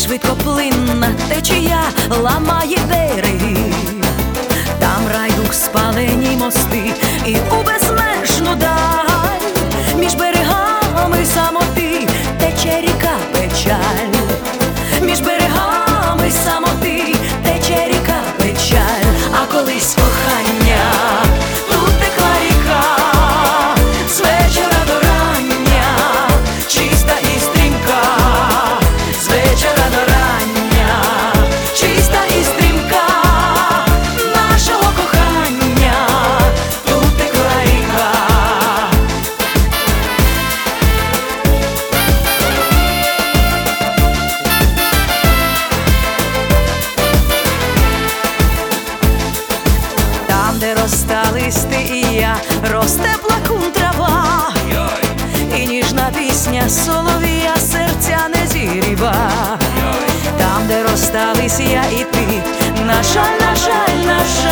швидкоплинна течія ламає береги, там райдух спалені мости і у безмежну даль, між берегами самоти тече ріка печаль, між берегами самоти тече ріка печаль, а колись кохання тут текла ріка з вечора до рання, чиста і стрімка, з вечора до рання, чиста і стрімка нашого кохання, тут текла ріка. Там, де росте листи і я, росте плакун трава, і ніжна пісня солов'я серця не зігріва. Там, де ростались я і ти, на жаль, на жаль, на жаль,